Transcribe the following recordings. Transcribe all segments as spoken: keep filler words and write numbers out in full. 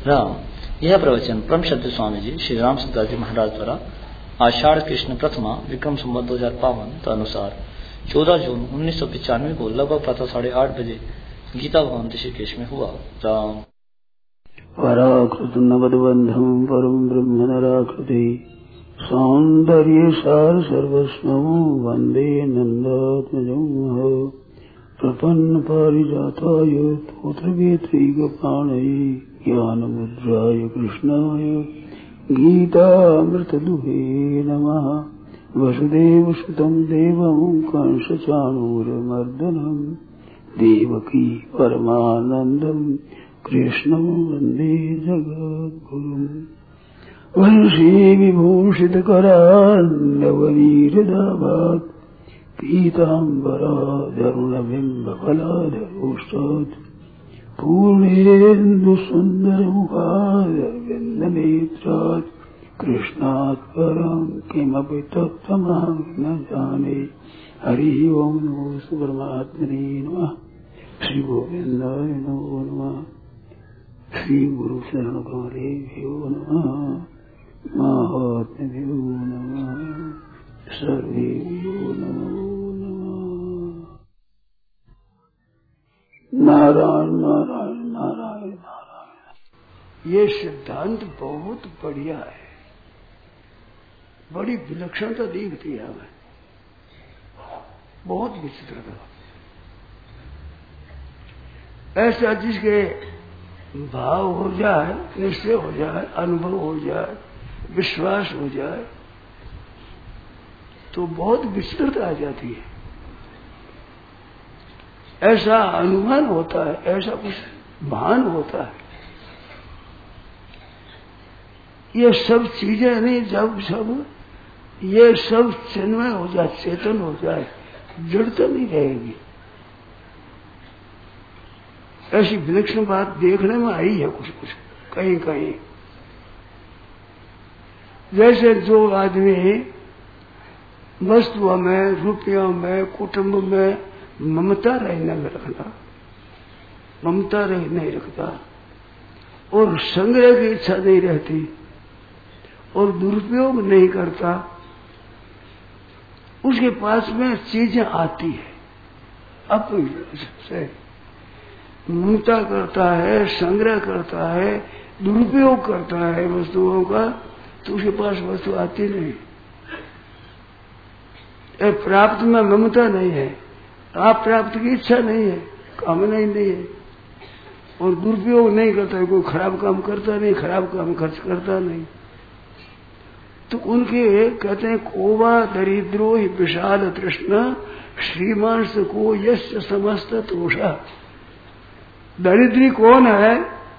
राम। यह प्रवचन परम श्रद्धेय स्वामी जी श्री राम सुखदास जी महाराज द्वारा आषाढ़ कृष्ण प्रथमा विक्रम संवत दो हजार बावन के अनुसार चौदह जून उन्नीस सौ पिचानवे को लगभग प्रातः साढ़े आठ बजे गीता भवन ऋषिकेश में हुआ। राम। पराकृत नवदबंधम परम ब्रह्म नराकृति सौंदर्य सार सर्वस्वं वंदे नंदात्मजं प्रपन्न पारिजाताय तोत्रवेत्रैकपाणये ज्ञानमुद्राय कृष्णाय गीतामृतदुहे नमः। वसुदेवसुतं देवं कंसचाणूरमर्दनं देवकी परमानन्दं कृष्णं वन्दे जगद्गुरुम्। वंशी विभूषितकरान्नवनीरदाभात् पीताम्बराधरुणबिम्बफलाधरोष्टात् पूर्णेन्दुसुन्दरमुखारविन्दनेत्रात् कृष्णात् परं किमपि तत्त्वमहं न जाने। हरि ओं नमो परमात्मने नमः। श्री गोविन्दाय नमो नमः। श्री गुरु शरण कमलेभ्यो नमः। महात्म्यो नमः। सर्वेभ्यो नमो नमः। नारायण नारायण नारायण नारायण। ये सिद्धांत बहुत बढ़िया है, बड़ी विलक्षणता दिखती है हमें, बहुत विचित्रता। ऐसा जिसके भाव हो जाए, निश्चय हो जाए, अनुभव हो जाए, विश्वास हो जाए तो बहुत विचित्रता आ जाती है। ऐसा अनुमान होता है, ऐसा कुछ भान होता है। ये सब चीजें नहीं, जब सब ये सब चिन्मय हो जाए, चेतन हो जाए, जड़ता नहीं रहेगी। ऐसी विलक्षण बात देखने में आई है कुछ कुछ कहीं कहीं। जैसे जो आदमी वस्तुओं में, रुपयों में, कुटुंब में ममता रहने में रखना, ममता रह नहीं रखता और संग्रह की इच्छा नहीं रहती और दुरुपयोग नहीं करता, उसके पास में चीजें आती है अपनी से। ममता करता है, संग्रह करता है, दुरुपयोग करता है वस्तुओं का, तो उसके पास वस्तु आती नहीं। प्राप्त में ममता नहीं है, आप प्राप्त की इच्छा नहीं है, कामना ही नहीं है और दुरुपयोग नहीं करता है, कोई खराब काम करता नहीं, खराब काम खर्च करता नहीं। तो उनके कहते हैं कोवा दरिद्रो ही विशाल तृष्णा श्रीमान को यश समस्त तोषा। दरिद्री कौन है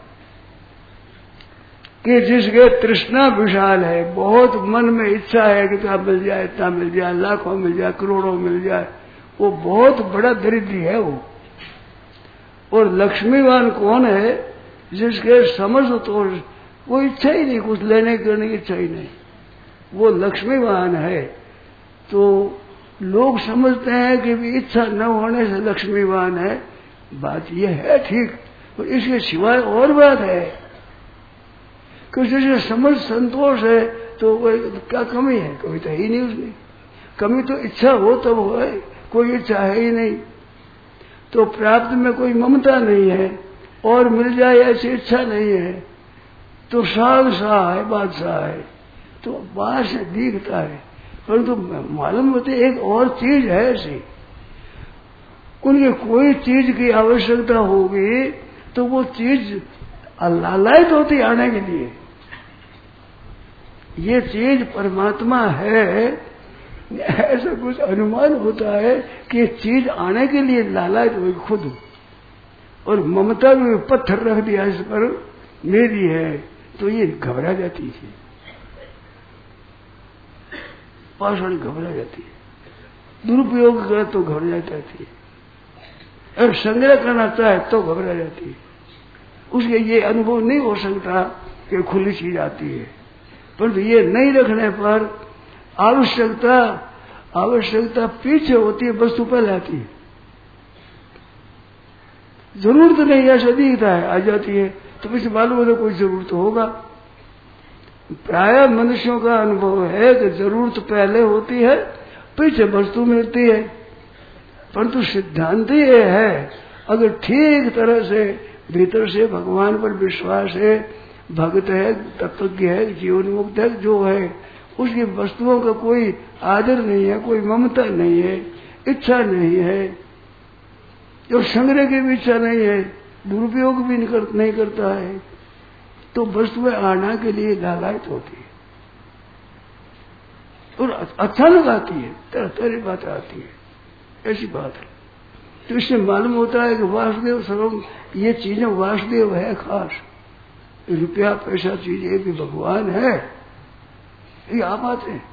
कि जिसके तृष्णा विशाल है, बहुत मन में इच्छा है कि इतना मिल जाए, इतना मिल जाए, लाखों मिल जाए, करोड़ों मिल जाए, वो बहुत बड़ा दरिद्री है वो। और लक्ष्मीवान कौन है जिसके समझ तो कोई इच्छा ही नहीं, कुछ लेने करने की इच्छा ही नहीं, वो लक्ष्मीवान है। तो लोग समझते हैं कि भी इच्छा न होने से लक्ष्मीवान है, बात यह है ठीक, और इसके सिवाय और बात है कि जिसके समझ संतोष है तो क्या कमी है? कमी तो ही नहीं उसमें। कमी तो इच्छा हो तब हो, है कोई इच्छा है ही नहीं, तो प्राप्त में कोई ममता नहीं है और मिल जाए ऐसी इच्छा नहीं है, तो शाह है, बादशाह है, तो बाहर से दिखता है, परंतु तो मालूम होते एक और चीज है ऐसी। उनके कोई चीज की आवश्यकता होगी तो वो चीज लालायत होती आने के लिए। ये चीज परमात्मा है, ऐसा कुछ अनुमान होता है कि ये चीज आने के लिए लालायत होगी खुद, और ममता में पत्थर रख दिया इस पर मेरी है, तो ये घबरा जाती है, पाषाण घबरा जाती है, दुरुपयोग करे तो घबरा जाती है, और संग्रह करना चाहे तो घबरा जाती है। उसके ये अनुभव नहीं हो सकता कि खुली चीज आती है, परंतु ये नहीं रखने पर आवश्यकता आवश्यकता पीछे होती है, वस्तु पहले आती है। जरूरत नहीं ऐसा दिखता है, आ जाती है, तो पीछे मालूम होता कोई जरूरत होगा। प्राय मनुष्यों का अनुभव है कि जरूरत पहले होती है, पीछे वस्तु मिलती है। परंतु सिद्धांत ये है, अगर ठीक तरह से भीतर से भगवान पर विश्वास है, भक्त है, तत्वज्ञ है, जीवन मुक्त है, जो है उसकी वस्तुओं का कोई आदर नहीं है, कोई ममता नहीं है, इच्छा नहीं है, और संग्रह की भी इच्छा नहीं है, दुरुपयोग भी नहीं करता है, तो वस्तुएं आना के लिए लालायित होती है और अच्छा लगाती है, तरह तरह बात आती है, ऐसी बात है। तो इससे मालूम होता है कि वासुदेव सर्वम, ये चीजें वासुदेव है खास। रुपया पैसा चीज ये भी भगवान है, ये आप आते हैं।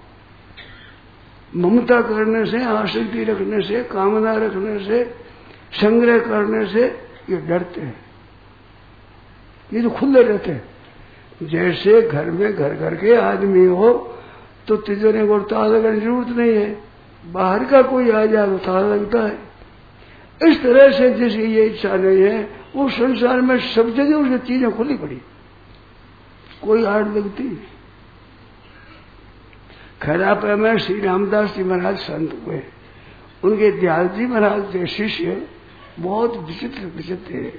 ममता करने से, आसक्ति रखने से, कामना रखने से, संग्रह करने से ये डरते हैं, ये तो खुले रहते हैं। जैसे घर में घर घर के आदमी हो तो तिजोरी को ताला लगाने की जरूरत नहीं है, बाहर का कोई आ जाए तो ताला लगता है। इस तरह से जिसकी ये इच्छा नहीं है, वो संसार में सब जगह उसकी चीजें खुली पड़ी, कोई आड़ लगती नहीं। खराब है में श्री रामदास जी महाराज संत हुए, उनके दयाल जी महाराज के शिष्य बहुत विचित्र विचित्र है।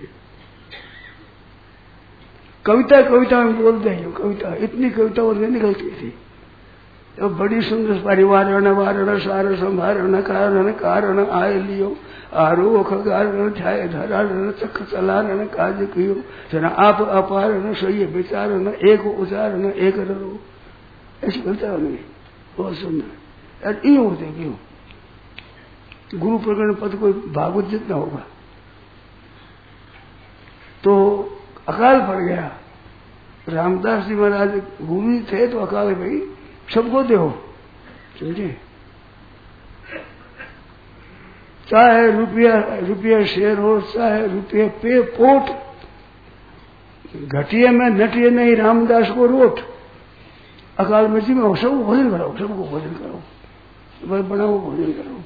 कविता कविता में बोलते हैं, कविता इतनी कविता उनसे निकलती थी, तो बड़ी सुंदर परिवारण वारण सार संभारण कारण कारण आय लियो आरोख गारण छाय धरारण चख चलारण काज कियो जना आप अपारण सोइए विचारण एक उचारण एक रो, ऐसी कविता उनकी बहुत सुंदर। यार ये होते क्यों? गुरु प्रकरण पद कोई भागवत जितना होगा, तो अकाल पड़ गया। रामदास जी महाराज गुरु थे तो अकाल भाई सबको दो, समझे, चाहे रुपया रुपया शेर हो, चाहे रुपये पे पोट, घटिया में नटिए नहीं रामदास को रोट। अकाल में जी में सबको भोजन कराओ, सबको भोजन करो, बनाओ भोजन करो।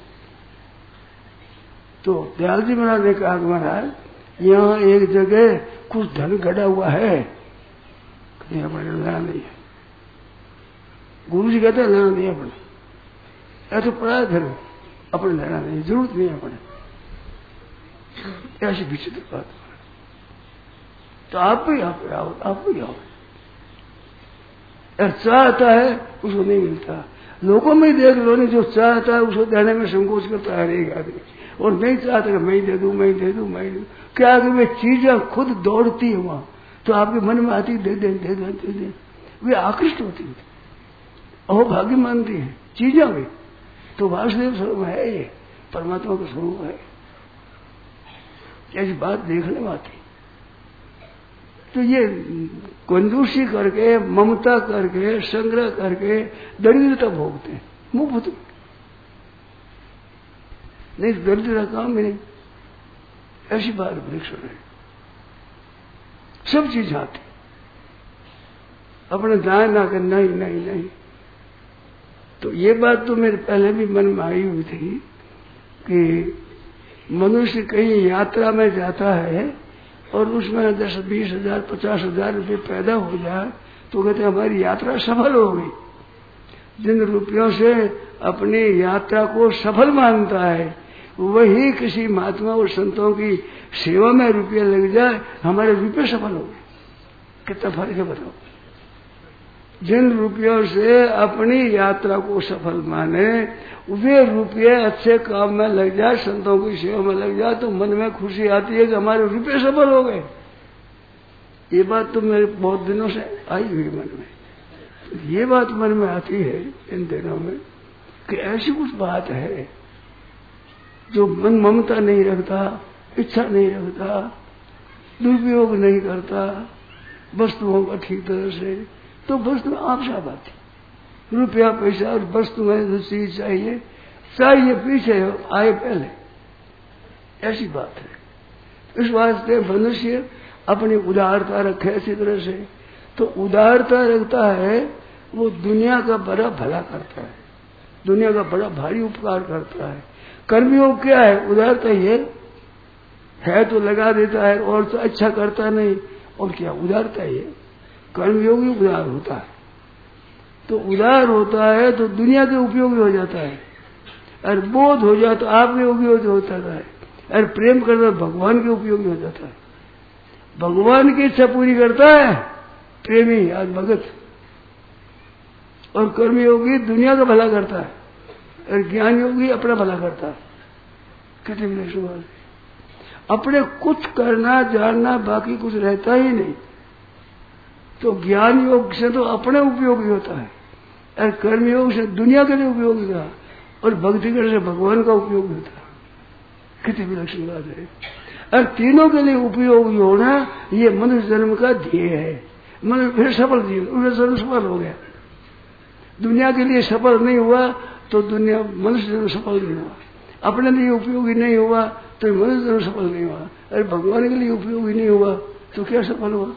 तो दयाल जी महाराज ने कहा कि महाराज यहाँ एक जगह कुछ धन गड़ा हुआ है, अपने लेना नहीं है। गुरु जी कहते हैं लेना नहीं अपने, ऐसे पड़ा है धन, अपने लेना नहीं, जरूरत नहीं है अपने, ऐसी विचित्र बात। तो आप भी आप आओ, आप भी आओ। चाहता है उसको नहीं मिलता, लोगों में ही देख लो नहीं, जो चाहता है उसको देने में संकोच करता है एक आदमी, और नहीं चाहता कि मैं दे दूं मैं दे दूं मैं दे दूं। क्या कि वे चीजें खुद दौड़ती है वहां, तो आपके मन में आती दे दे दे दे दे दे, वे आकृष्ट होती है, अहोभाग्य मानती है चीजें भी। तो वासुदेव स्वरूप है, ये परमात्मा का स्वरूप है, ऐसी बात देखने में आती। तो ये कंजूसी करके, ममता करके, संग्रह करके दरिद्रता भोगते हैं मुफ्त, नहीं दरिद्रता काम ही नहीं, ऐसी बात वृक्ष है। सब चीज आती, अपने दाएं ना कर, नहीं नहीं नहीं। तो ये बात तो मेरे पहले भी मन में आई हुई थी कि मनुष्य कहीं यात्रा में जाता है और उसमें दस बीस हजार पचास हजार रुपये पैदा हो जाए तो कहते हमारी यात्रा सफल हो गई। जिन रुपयों से अपनी यात्रा को सफल मानता है, वही किसी महात्मा और संतों की सेवा में रुपये लग जाए, हमारे रुपये सफल हो गए। कितना फर्क है बताओ। जिन रुपयों से अपनी यात्रा को सफल माने, वे रुपये अच्छे काम में लग जाए, संतों की सेवा में लग जाए, तो मन में खुशी आती है कि हमारे रुपये सफल हो गए। ये बात तो मेरे बहुत दिनों से आई हुई मन में, ये बात मन में आती है इन दिनों में कि ऐसी कुछ बात है जो मन ममता नहीं रखता, इच्छा नहीं रखता, दुरुपयोग नहीं करता वस्तुओं का ठीक तरह से, तो वस्तु आप साफ आती। रुपया पैसा और वस्तु में जो चीज चाहिए, चाहिए पीछे आए पहले, ऐसी बात है। इस वास्ते मनुष्य अपनी उदारता रखे अच्छी तरह से, तो उदारता रखता है वो दुनिया का बड़ा भला करता है, दुनिया का बड़ा भारी उपकार करता है। कर्मयोग क्या है? उदारता ये है, तो लगा देता है और तो अच्छा करता नहीं, और क्या उदारता है? कर्मयोगी उदार होता है, तो उदार होता है तो दुनिया के उपयोगी हो जाता है, और बोध हो जाए तो आपके उपयोगी होता है, और प्रेम करता है भगवान के उपयोगी हो जाता है। भगवान की इच्छा पूरी करता है प्रेमी आज भगत, और कर्मयोगी दुनिया का भला करता है, और ज्ञान योगी अपना भला करता है। कितने विलक्षण अपने कुछ करना जानना बाकी कुछ रहता ही नहीं। तो ज्ञान योग से तो अपने उपयोगी होता है, और कर्म योग से दुनिया के लिए उपयोगी का, और भक्ति करने से भगवान का उपयोग होता है। कितनी विलक्षण बात है। और तीनों के लिए उपयोगी होना ये मनुष्य जन्म का ध्येय है। मनुष्य फिर सफल जीवन जन्म सफल हो गया। दुनिया के लिए सफल नहीं हुआ तो दुनिया मनुष्य जन्म सफल नहीं हुआ। अपने लिए उपयोगी नहीं हुआ तो मनुष्य जन्म सफल नहीं हुआ। अरे भगवान के लिए उपयोगी नहीं हुआ तो क्या सफल हुआ?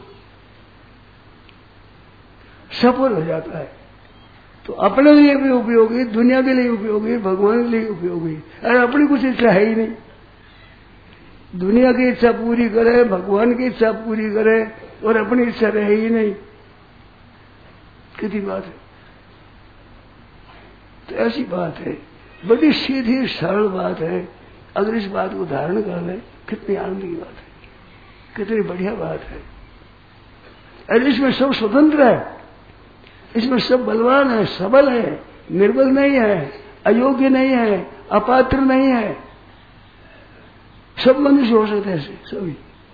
सफल हो जाता है। तो अपने लिए भी उपयोगी, दुनिया के लिए उपयोगी, भगवान के लिए उपयोगी। अरे अपनी कुछ इच्छा है ही नहीं। दुनिया की इच्छा पूरी करे, भगवान की इच्छा पूरी करे, और अपनी इच्छा रहे ही नहीं। कितनी बात है। तो ऐसी बात है, बड़ी सीधी सरल बात है। अगर इस बात को धारण कर ले कितनी आनंद की बात है, कितनी बढ़िया बात है। अरे इसमें सब स्वतंत्र है, इसमें सब बलवान है, सबल है, निर्बल नहीं है, अयोग्य नहीं है, अपात्र नहीं है। सब मनुष्य हो सकते हैं सभी।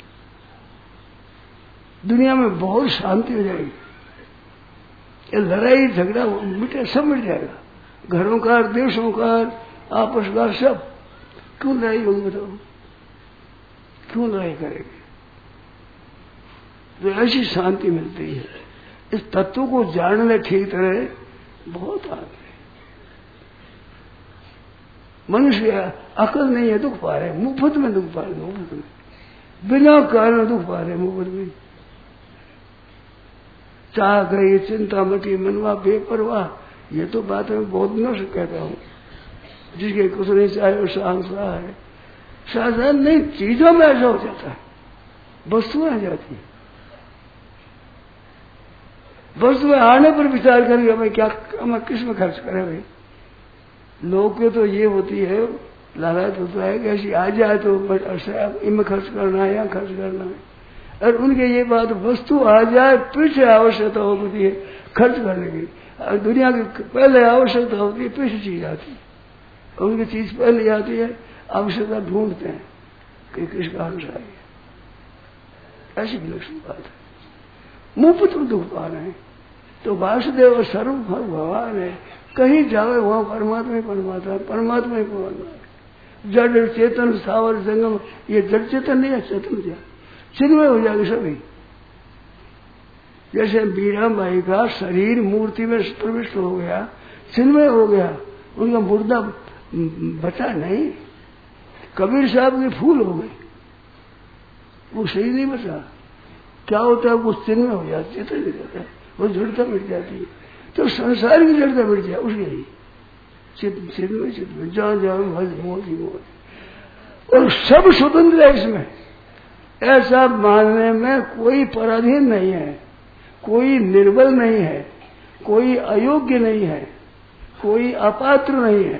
दुनिया में बहुत शांति हो जाएगी। ये लड़ाई झगड़ा मिटे, सब मिट जाएगा। घरों का, देशों का, आपस का, सब। क्यों लड़ाई होगी बताओ? क्यों लड़ाई करेंगे? तो ऐसी शांति मिलती है। इस तत्व को जानने ठीक तरह बहुत आगे। मनुष्य अकल नहीं है, दुख पा रहे, मुफ्त में दुख पा रहे, मुफ्त में, बिना कारण दुख पा रहे, मुफ्त में। चाह गई चिंता मटी मनवा बेपरवाह, ये तो बात मैं बहुत दिनों से कहता हूँ। जिसके कुछ नहीं चाहे वो शाहशाह है। शाहशाह नहीं, चीजों में ऐसा हो जाता है, वस्तुएं आ जाती है। वस्तुएं आने पर विचार करेंगे भाई क्या हम किस में खर्च करें भाई। लोग के तो ये होती है, लालच होता है कि ऐसी आ जाए तो इनमें खर्च करना है या खर्च करना है। और उनके ये बात वस्तु आ जाए पीछे आवश्यकता होती है खर्च करने की। और दुनिया की पहले आवश्यकता होती है, पीछे चीज आती है। और उनकी चीज पहले आती है, आवश्यकता ढूंढते हैं कि किस कारण से आई है। ऐसी विलक्षण बात है। मुफ्त में दुख पा रहे हैं तो वासुदेव सर्वभर भगवान है। कहीं जावे वहां परमात्मा ही परमात्मा है, परमात्मा ही परमात्मा है। जड़ चेतन सावर जंगम, ये जड़ चेतन नहीं है, चेतन क्या चिन्मय हो जाएगी सभी। जैसे बीरा माई का शरीर मूर्ति में प्रविष्ट हो गया, चिन्मय हो गया, उनका मुर्दा बचा नहीं। कबीर साहब के फूल हो गए, वो शरीर नहीं बचा। क्या होता है? वो चिन्मय हो जाता, चेतन हो जाता है, वो जड़ता मिट जाती है। तो संसार की जड़ता मिट जाए उसके लिए चिन्मय चिन्मय जहां जाओ भज मोदी मोदी। और सब स्वतंत्र है इसमें। ऐसा मानने में कोई पराधीन नहीं है, कोई निर्बल नहीं है, कोई अयोग्य नहीं है, कोई अपात्र नहीं है।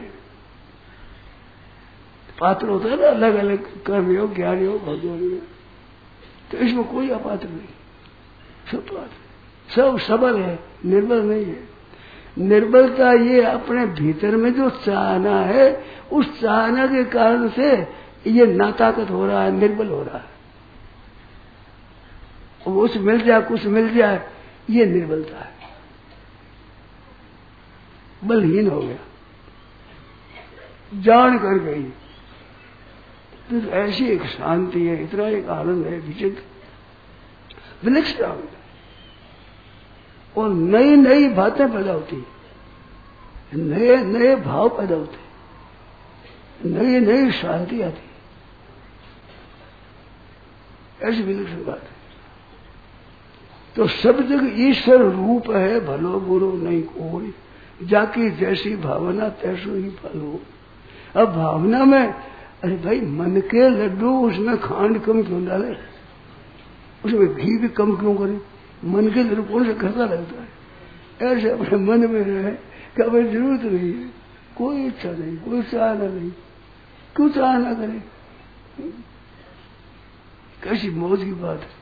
पात्र होता है ना अलग अलग, कर्म योग, ज्ञान योग, भगवान योग। तो इसमें कोई अपात्र नहीं, सब पात्र, सब सबल है, निर्बल नहीं है। निर्बलता ये अपने भीतर में जो चाहना है, उस चाहना के कारण से ये नाताकत हो रहा है, निर्बल हो रहा है। कुछ मिल जाए कुछ मिल जाए, ये निर्बलता है, बलहीन हो गया, जान कर गई। तो ऐसी एक शांति है, इतना एक आनंद है विचित्र विलक्षण आनंद है। और नई नई बातें पैदा होती, नए नए भाव पैदा होते, नई नई शांति आती, ऐसी विलक्षण बात है। तो सब जगह ईश्वर रूप है, भलो बुरो नहीं कोई, जाकी जैसी भावना तैसो ही फल हो। अब भावना में, अरे भाई मन के लड्डू, उसमें खांड कम क्यों डाले? उसमें घी भी कम क्यों करे? मन के दृष्टिकोण से खर्चा लगता है। ऐसे अपने मन में रहे कि अब जरूरत नहीं है, कोई इच्छा नहीं, कोई चाहना नहीं, क्यों चाहना करे? कैसी मौज की बात है।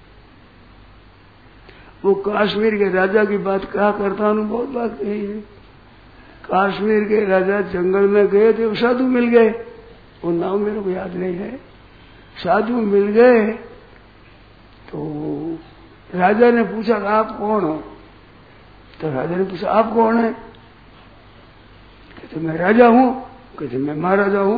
वो कश्मीर के राजा की बात कहा करता हूं, बहुत बात कही है। कश्मीर के राजा जंगल में गए थे, वो साधु मिल गए, वो नाम मेरे को याद नहीं है। साधु मिल गए तो राजा ने पूछा आप कौन हो? तो राजा ने पूछा आप कौन है? कहते मैं राजा हूं। कहते मैं महाराजा हूं।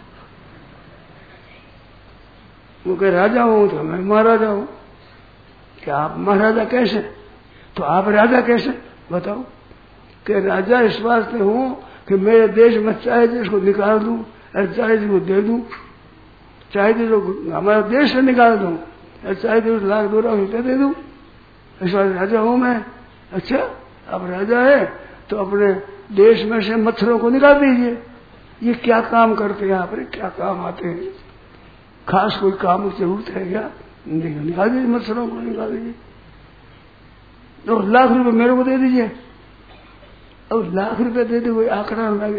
वो कह राजा हूं तो मैं महाराजा हूं। क्या आप महाराजा कैसे? तो आप राजा कैसे? बताओ। कि राजा इस वास्ते हूं कि मेरे देश में चाहे जिसको निकाल दूं और चाहे जिसको दे दूं, चाहे जिसको हमारा देश से निकाल दूं और चाहे जिसको लाख दो लाख रुपये दे दूं, इस वास्ते राजा हूं मैं। अच्छा अब राजा है तो अपने देश में से मच्छरों को निकाल दीजिए। ये क्या काम करते हैं आप? क्या काम आते हैं? खास कोई काम की जरूरत है क्या? निकाल दीजिए, मच्छरों को निकाल दीजिए। तो लाख रुपए मेरे को दे दीजिए। अब लाख रुपए दे दे कोई आंकड़ा लगे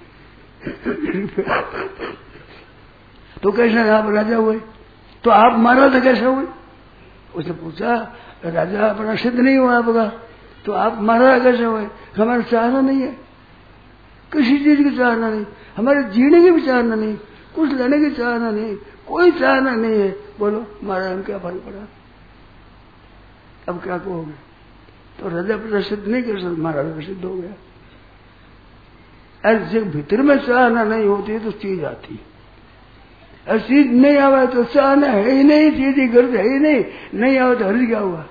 तो कैसे आप राजा हुए? तो आप महाराजा कैसे हुए? उसने पूछा राजा अपना सिद्ध नहीं हुआ आपका, तो आप महाराजा कैसे हुए? हमारा चाहना नहीं है, किसी चीज की चाहना नहीं, हमारे जीने की भी चाहना नहीं, कुछ लेने की चाहना नहीं, कोई चाहना नहीं है। बोलो महाराज में क्या फर्क पड़ा? अब क्या कहोगे? तो राजा प्रसिद्ध नहीं कर सकते, महाराज प्रसिद्ध हो गया। ऐसे भीतर में चाहना नहीं होती है तो चीज आती है, और चीज नहीं आवा तो चाहना है ही नहीं, चीज की गर्ज है ही नहीं, नहीं आवा तो हर्ज क्या हुआ?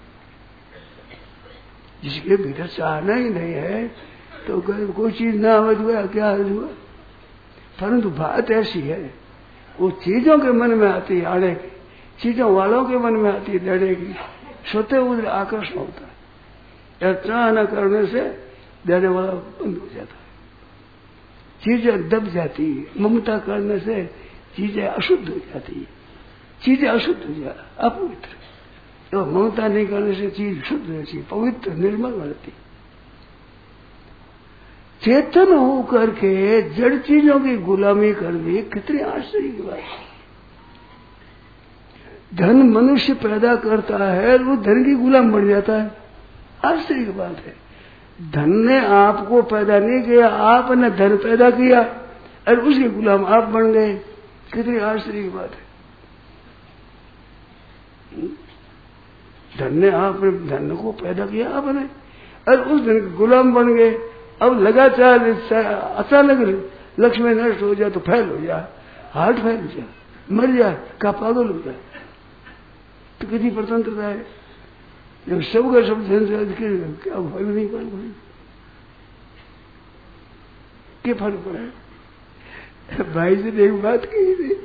जिसके भीतर चाहना ही नहीं है तो कोई चीज ना आवे तो क्या हर्ज हुआ? परंतु बात ऐसी है, वो चीजों के मन में आती है आड़े की, चीजों वालों के मन में आती है डरे की, स्वतः उधर आकर्षण होता है। चाह न करने से देने वाला बंद हो जाता है, चीजें दब जाती है। ममता करने से चीजें अशुद्ध हो जाती है, चीजें अशुद्ध हो जाती, अपवित्र। तो ममता नहीं करने से चीज शुद्ध रहती, पवित्र निर्मल रहती। चेतन होकर के जड़ चीजों की गुलामी करनी कितनी आश्चर्य की बात है। धन मनुष्य पैदा करता है, वो धन की गुलाम बन जाता है, आश्चर्य की बात है। धन ने आपको पैदा नहीं किया, आपने धन पैदा किया और उसके गुलाम आप बन गए, कितनी आश्चर्य की बात है। धन ने आपने धन को पैदा किया आपने और उस धन के गुलाम बन गए। अब लगातार अचानक लक्ष्मी नष्ट हो जाए तो फैल हो जाए, हार्ट फैल हो जाए, मर जाए, का पागल हो जाए, तो कितनी स्वतंत्रता है। जब सबका सब धन से क्या फर्क नहीं पड़ा? क्या फर्क पड़ा है? भाई जी ने एक बात कही थी,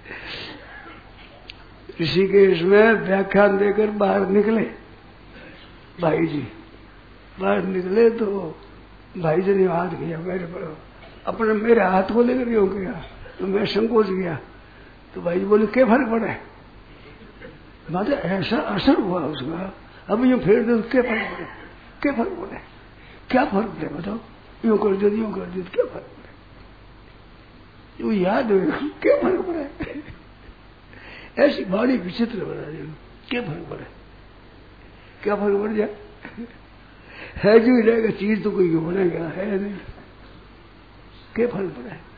ऋषिकेश में व्याख्यान देकर बाहर निकले भाई जी, बाहर निकले तो भाई जी ने हाथ किया मेरे पर, अपने मेरे हाथ को लेकर क्यों किया? तो मैं संकोच गया। तो भाई जी बोले क्या फर्क पड़ा है? मतलब ऐसा असर हुआ उसका, अब यूं फेर दे तो क्या फर्क पड़े? क्या फर्क पड़े? क्या फर्क पड़े बताओ? यूं कर दे यूं कर दे क्या फर्क पड़े? यूं याद हो क्या फर्क पड़े? ऐसी बड़ी विचित्र बना दी, क्या फर्क पड़े? क्या फर्क पड़ जाए? है जो ही रहेगा, चीज तो कोई बनेगा है नहीं, क्या फर्क पड़ा है?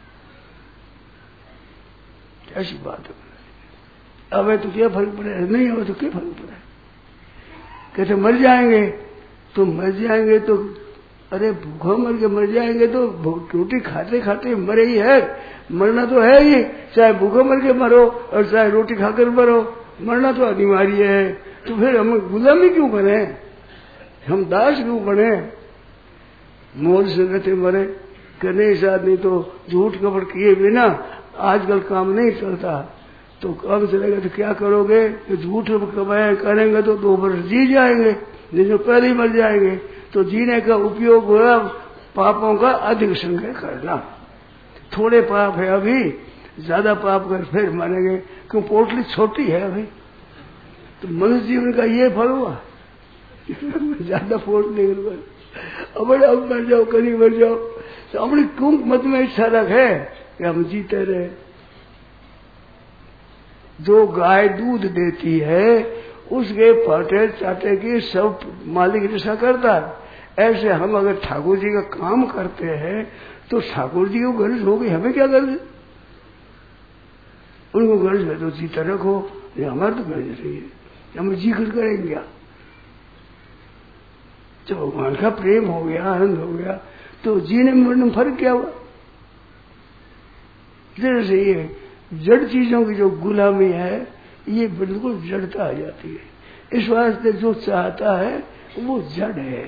ऐसी बात है। अब तो क्या फर्क पड़ा है? नहीं हो तो क्या फर्क पड़ा है? कहते मर जाएंगे तो मर जाएंगे तो अरे भूखा मर के मर जाएंगे तो रोटी खाते खाते मरे ही है, मरना तो है ही, चाहे भूखा मर के मरो और चाहे रोटी खाकर मरो, मरना तो अनिवार्य है। तो फिर हम गुलामी क्यों बने, हम दास क्यों बने? मौज से रहते मरे करने इस आदमी तो झूठ कपट किए बिना आजकल काम नहीं चलता, तो काम चलेगा तो क्या करोगे? तो झूठ कमाए करेंगे तो दो वर्ष जी जाएंगे, जिसमें पहले ही मर जाएंगे। तो जीने का उपयोग हुआ पापों का अधिक संग्रह करना। थोड़े पाप है अभी, ज्यादा पाप कर फिर मरेंगे, क्यों पोटली छोटी है अभी, तो मनुष्य जीवन का ये फल हुआ। ज्यादा फोर्स नहीं कर, अब अब मर जाओ, कहीं मर जाओ, तो अपनी क्यों मत में इच्छा रखे कि हम जीते रहे। जो गाय दूध देती है उसके फाटे चाटे की सब मालिक जैसा करता है। ऐसे हम अगर ठाकुर जी का काम करते हैं तो ठाकुर जी को गर्ज होगी, हमें क्या गर्ज? उनको गर्ज है तो जीता रखो, ये हमारा तो गर्ज नहीं है, हम जी कर करेंगे क्या? जब भगवान का प्रेम हो गया, आनंद हो गया, तो जीने मरने में फर्क क्या हुआ? जैसे ये जड़ चीजों की जो गुलामी है, ये बिल्कुल जड़ता आ जाती है। इस वास्ते जो चाहता है वो जड़ है।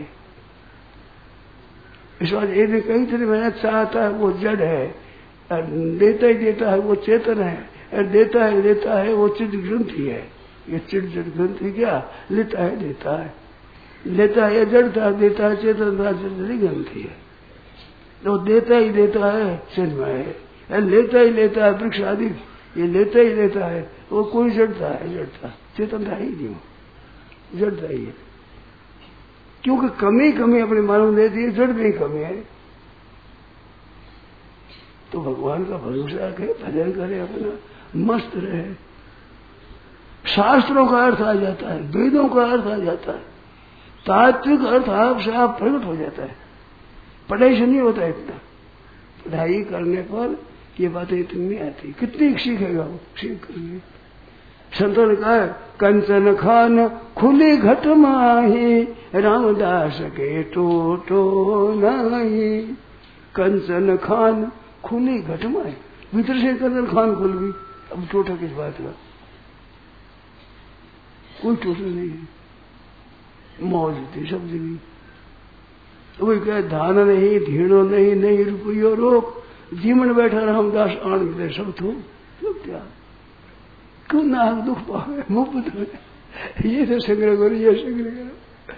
इस वास्ते ये कई तरह मैंने चाहता है वो जड़ है, देता ही देता है वो चेतन है, देता है देता है वो चित्त ग्रंथि है। ये चित्त जड़ ग्रंथि क्या लेता है देता है, लेता है जड़ता, देता है चेतनता, जड़ी ग्रंथि है। तो देता ही देता है चिन्मय है, लेता ही लेता है वृक्ष आदि, ये लेता ही लेता है, वो कोई जड़ता है, जड़ता चेतनता ही नहीं, जड़ता ही है। क्योंकि कमी कमी अपनी मालूम देती है, जड़ में कमी है। तो भगवान का भरोसा रखे, भजन करे, अपना मस्त रहे। शास्त्रों का अर्थ आ जाता है, वेदों का अर्थ आ जाता है, तात्विक अर्थ आपसे आप प्रकट हो जाता है। पढ़ाई से नहीं होता इतना, पढ़ाई करने पर ये बातें इतनी नहीं आती। कितनी सीखेगा वो, सीख करके। संतों ने कहा कंचन खान खुली घट माही, रामदास के टो टो नहीं। कंचन खान खुली घट माही, भीतर से कंचन खान खुल गई, अब टोटा किस बात का? कोई टोटा नहीं है, मौज थी सब जगह। वही कहे धान नहीं, धीणो नहीं, नहीं रुपयो रोक, जीवन बैठा रामदास आन मिले सब थो, सब क्या क्यों ना दुख पावे मुफ्त में, ये तो संग्रह करो, ये संग्रह करो।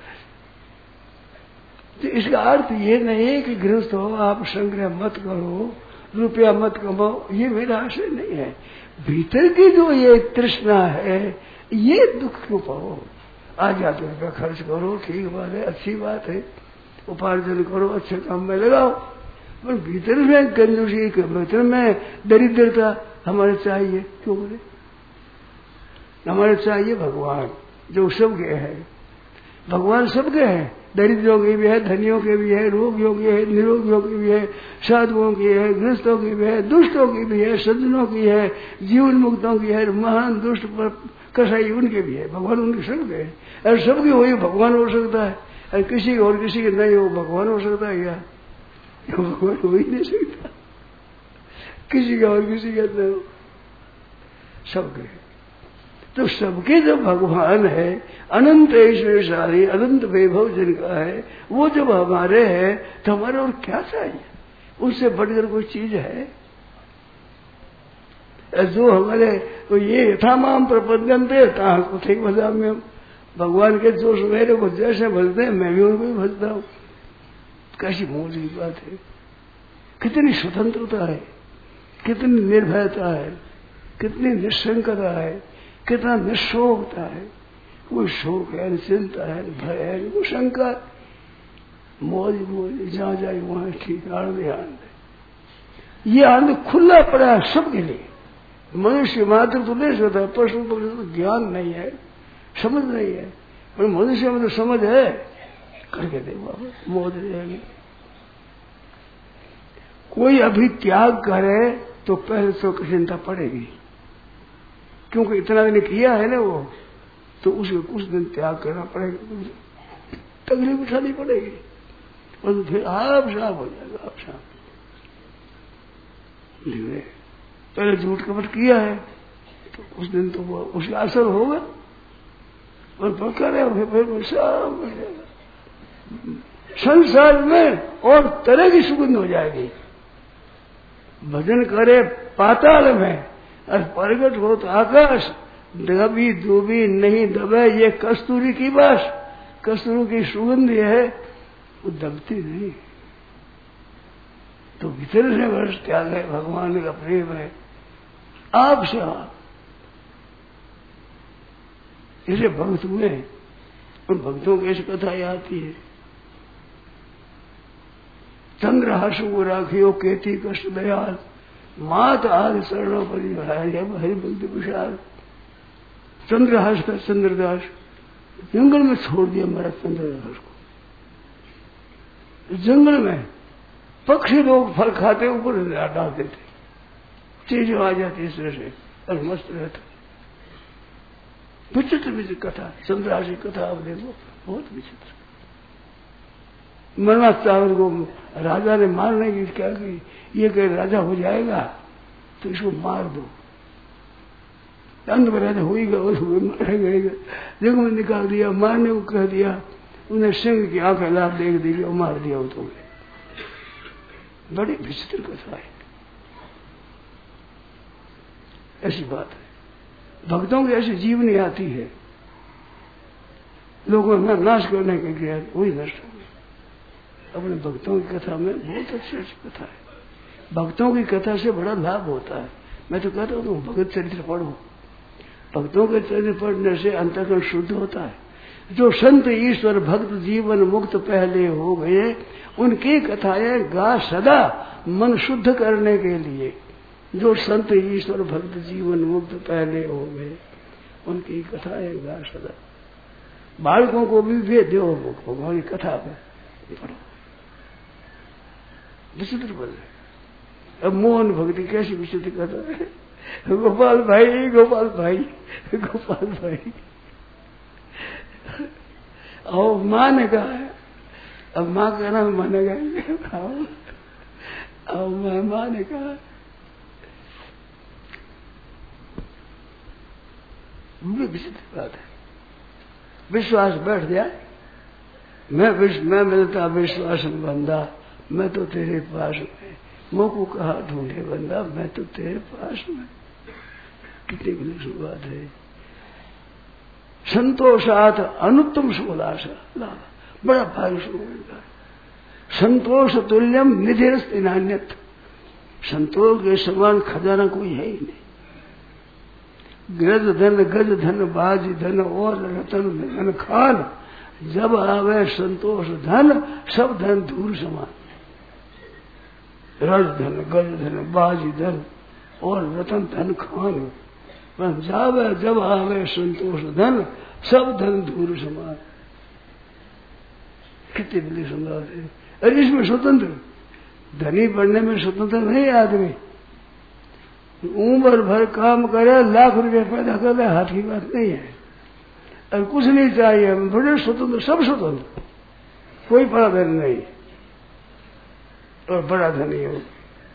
तो इसका अर्थ ये नहीं है कि गृहस्थ हो आप संग्रह मत करो, रुपया मत कमाओ, ये मेरा आशय नहीं है। भीतर की जो ये तृष्णा है, ये दुख क्यों पाओ? आजाद रुपया खर्च करो, ठीक बात है, अच्छी बात है, उपार्जन करो, अच्छे काम में लगाओ, पर भीतर में कंजूसी के भीतर में दरिद्रता हमारे चाहिए क्यों बोले? हमारे चाहिए भगवान जो सबके है। भगवान सबके है, दरिद्रों के भी है, धनियों के भी है, रोगियों के है, निरोगियों की भी है, साधुओं की है, गृहस्थों की भी है, दुष्टों की भी है, सज्जनों की है, जीवन मुक्तों की है, महान दुष्ट पर कसाई उनके भी है। भगवान उनके सबके है, और सबके वही भगवान हो सकता है, और किसी और किसी के नहीं हो भगवान हो सकता है क्या? भगवान हो ही नहीं सकता, किसी का और किसी का नहीं हो, सबके। तो सबके जो भगवान है, अनंत ऐश्वर्यशाली, अनंत वैभव जिनका है, वो जब हमारे है तो हमारे और क्या चाहिए? उससे बढ़कर कोई चीज है? जो हमारे तो ये यथामाम प्रपंचनते ता कुछ भजा में, भगवान के जो मेरे को जैसे भजते हैं मैं भी उनको भी भजता हूँ। कैसी मौज की बात है, कितनी स्वतंत्रता है, कितनी निर्भयता है, कितनी निश्चंकता है, कितना निशोकता है। कोई शोक है, चिंता है, भय है, वो शंका, मौज मौज जहां जाए वहां ठीक, आनंद आनंद। ये आनंद खुला पड़ा है सबके लिए। मनुष्य मात्र तो नहीं सकता, पशु को तो ज्ञान नहीं है, समझ नहीं है, पर मनुष्य में तो समझ है, करके देखो मौज रहेगी। कोई अभी त्याग करे तो पहले तो चिंता पड़ेगी, क्योंकि इतना दिन किया है ना वो, तो उसको कुछ दिन त्याग करना पड़ेगा, तकलीफ उठानी पड़ेगी, और फिर आप साफ हो जाएगा। आप साफ पहले झूठ कपट किया है तो उस दिन तो वो उसका असर होगा, और पक्का रहे फिर सब हो जाएगा। संसार में और तरह की सुगंध हो जाएगी। भजन करे पाताल में और प्रगट हो तो आकाश, दबी डूबी नहीं दबे ये कस्तूरी की बास। कस्तूरी की सुगंध है, वो दबती नहीं। तो भीतर से वर्ष त्याग है, भगवान का प्रेम है, आपसे आप ऐसे भक्त हुए, उन भक्तों की ऐसी कथा आती है। चंद्रहास को राखियो केती कष्ट दयाल, मात आदि शरणों पर हरि भक्ति विशाल। चंद्रहास का चंद्रदास जंगल में छोड़ दिया मेरा चंद्रदास को। जंगल में पक्षी लोग फल खाते ऊपर डालते थे, चीजें आ जाती इस तरह से और मस्त रहता। विचित्र विचित्र कथा, चंद्रहास की कथा आप देखो, बहुत विचित्र। मरना चावल को राजा ने मारने की क्या की, ये कह राजा हो जाएगा तो इसको मार दो। अंत में राजा हो ही गया, मारा गएगा। देखो मैं निकाल दिया, मारने को कह दिया, उन्हें सिंह की आंखें लाभ देख दी और मार दिया वो। तो बड़ी विचित्र कथा है, ऐसी बात है। भक्तों की ऐसी जीवनी आती है, लोगों ने नाश करने के लिए वही नष्ट हो गया। अपने भक्तों की कथा में बहुत अच्छी अच्छी कथा है। भक्तों की कथा से बड़ा लाभ होता है। मैं तो कहता हूँ भगत चरित्र पढ़ो, भक्तों के चरित्र पढ़ने से अंतःकरण शुद्ध होता है। जो संत ईश्वर भक्त जीवन मुक्त पहले हो गए, उनकी कथाएं गा सदा मन शुद्ध करने के लिए। जो संत ईश्वर भक्त जीवन मुक्त पहले हो गए, उनकी कथाएं गा सदा। बालकों को भी वे दो भगवान की कथा पे पढ़ो, विचित्र बन। अब मोहन भक्ति कैसी विचित्र कथा है। गोपाल भाई गोपाल भाई गोपाल भाई, और माँ ने कहा है, अब माँ का नाम मानेगा, और मैं माँ ने कहा बड़ी विचित्र बात है। विश्वास बैठ जाए, मैं विश्व मैं मिलता विश्वास बंदा, मैं तो तेरे पास में, मुँह को कहा ढूंढे बंदा, मैं तो तेरे पास में। कितनी बड़ी बात है। संतोषात अनुत्तम सुलासा लाभ, बड़ा भाग्य शुरू होगा। संतोष तुल्यम निधिरस्त नान्यत, संतोष के समान खजाना कोई है ही नहीं। गज धन गज धन बाजी धन और रतन धन खान, जब आवे संतोष धन सब धन धूल समान। रज धन गज धन बाजी धन और रतन धन खान, जावे जब आवे संतोष धन सब धन धूल समान। कितनी बड़ी सुंदर है। अरे इसमें स्वतंत्र, धनी बनने में स्वतंत्र नहीं आदमी। उम्र भर काम करे, लाख रुपए पैदा कर ले, हाथ की बात नहीं है। और कुछ नहीं चाहिए, बड़े स्वतंत्र, सब स्वतंत्र, कोई बड़ा धन नहीं और बड़ा धनी हो।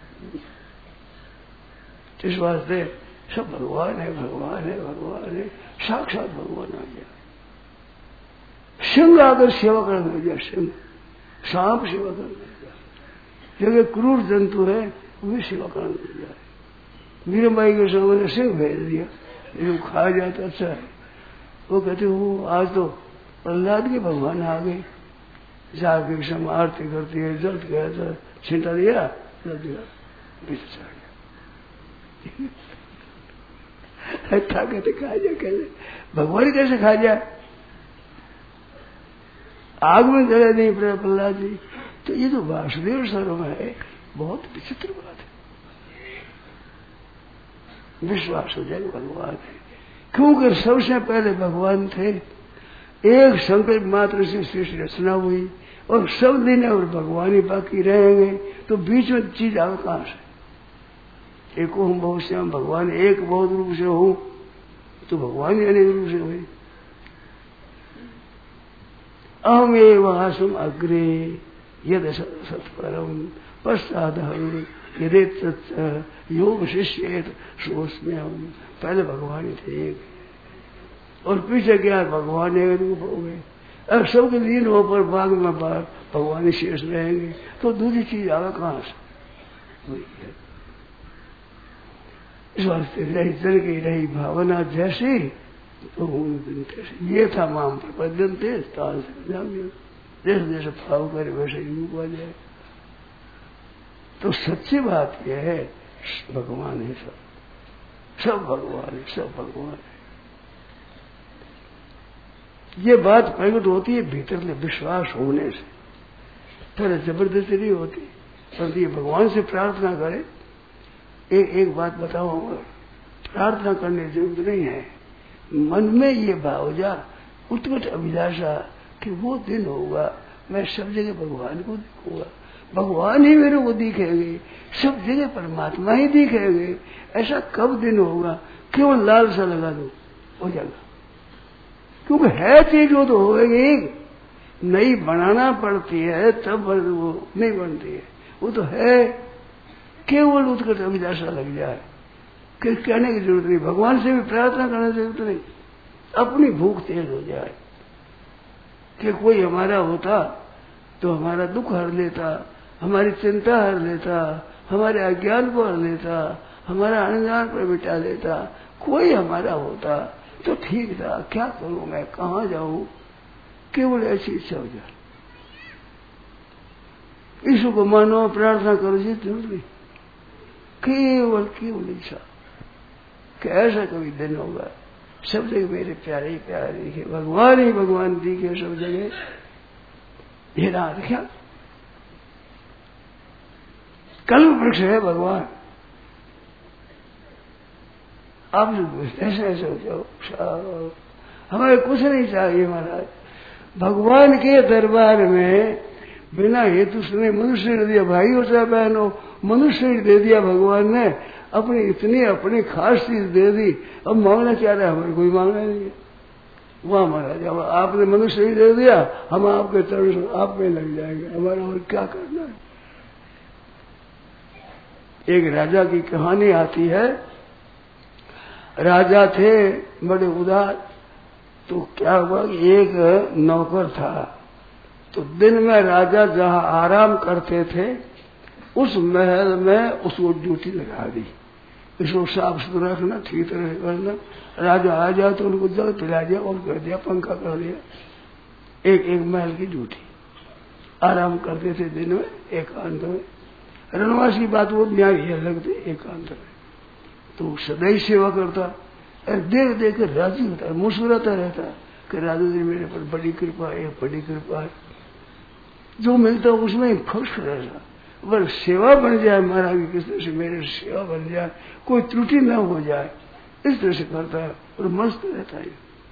इस वास्ते सब भगवान है भगवान है भगवान है, साक्षात भगवान आ गया। सिंह आकर सेवा करने लग गया, सिंह सांप सेवा करने लग गया। जगह क्रूर जंतु है वो भी सेवा करने लग गया। मीराबाई के सामने सिंह भेज दिया, जो खा जाए तो अच्छा है। वो कहते वो आज तो प्रहलाद के भगवान आ गए, जाके समय आरती करती है, जल्द गया था, छिंटा दिया, जल्द दिया, पीछे चढ़ गया। था कहते खा जाए, कैसे भगवान कैसे खा जाए, आग में जले नहीं पड़े प्रहलाद जी। तो ये तो वासुदेव सर्व है, बहुत विचित्र बात है। विश्वास हो जाए भगवान है, क्योंकि सबसे पहले भगवान थे। एक संकल्प मात्र से सृष्टि रचना हुई और सब दिन और भगवान ही बाकी रहेंगे, तो बीच में चीज आवे कहां से। एक हम बहुत श्याम भगवान एक बहुत रूप से हो, तो भगवान ही अनेक रूप से हुए। अहम एव आसम अग्रे यद सत्परम पश्चात यदि योग शिष्य सोचते हम। पहले भगवान ही थे एक, और पीछे क्या भगवान एक रूप हो गए। अब सबके दिन हो पर बाग में बाग भगवान ही शेष रहेंगे, तो दूसरी चीज आवे कहां से। इस वास्ते रही जल की रही भावना जैसी तो ये था माम प्रपद्यन थे, जैसे जैसे भाव करे वैसे ही रूप आ जाए। तो सच्ची बात यह है, भगवान है सब, सब भगवान है, सब भगवान है। ये बात प्रकट होती है भीतर में विश्वास होने से, पहले जबरदस्ती नहीं होती। परंतु ये भगवान से प्रार्थना करे। एक एक बात बताऊंगा, प्रार्थना करने की जरूरत नहीं है, मन में ये भाव जा उत्कट अभिलाषा कि वो दिन होगा मैं सब जगह भगवान को देखूंगा, भगवान ही मेरे को दिखेंगे, सब जगह परमात्मा ही दिखेंगे। ऐसा कब दिन होगा? केवल लालसा लगा दो हो जाएगा, क्योंकि है चीज वो तो होगी, नई बनाना पड़ती है तब वो नहीं बनती है, वो तो है। केवल उत्कट अभिलाषा लग जाए कि कहने की जरूरत नहीं, भगवान से भी प्रार्थना करने की जरूरत नहीं, अपनी भूख तेज हो जाए कि कोई हमारा होता तो हमारा दुख हर लेता, हमारी चिंता हर लेता, हमारे अज्ञान को हर लेता, हमारा अनजान पर मिटा देता। कोई हमारा होता तो ठीक था, क्या करूं मैं, कहाँ जाऊं, केवल ऐसी इच्छा हो जाए। ईश्वर को मानो, प्रार्थना करो, जी जरूर नहीं, केवल केवल इच्छा कि ऐसा कभी दिन होगा सब जगह मेरे प्यारे ही प्यारे दिखे, भगवान ही भगवान दिखे सब जगह। ये ना देखा कल्प वृक्ष है भगवान। आप जो ऐसे ऐसे हो जाओ, हमें कुछ नहीं चाहिए महाराज, भगवान के दरबार में बिना हेतु सुने मनुष्य ने दिया, भाई हो चाहे बहन हो, मनुष्य ने दे दिया भगवान ने, अपनी इतनी अपनी खास चीज दे दी। अब मांगना क्या रहा, हमारे कोई मांगना नहीं है। वहां महाराज अब आपने मनुष्य ही दे दिया, हम आपके चरण आप में लग जाएंगे, हमारा और क्या करना है। एक राजा की कहानी आती है, राजा थे बड़े उदार, तो क्या हुआ कि एक नौकर था, तो दिन में राजा जहां आराम करते थे उस महल में उसको ड्यूटी लगा दी, इसको साफ सुथरा रखना, ठीक तरह करना, राजा आ जाए तो उनको जल पिला दिया और कर दिया, पंखा कर दिया, एक एक महल की ड्यूटी। आराम करते थे दिन में एकांत में, रणवास की बात वो न्याय है लगती एकांत में, तो सदैव सेवा करता, देख देख कर राजी होता है, मुस्कुराता रहता कि राजा जी मेरे पर बड़ी कृपा है, बड़ी कृपा है, जो मिलता उसमें खुश रहता। अगर सेवा बन जाए महाराज की, किस तरह से मेरे सेवा बन जाए, कोई त्रुटि न हो जाए, इस तरह से करता है और मस्त रहता है।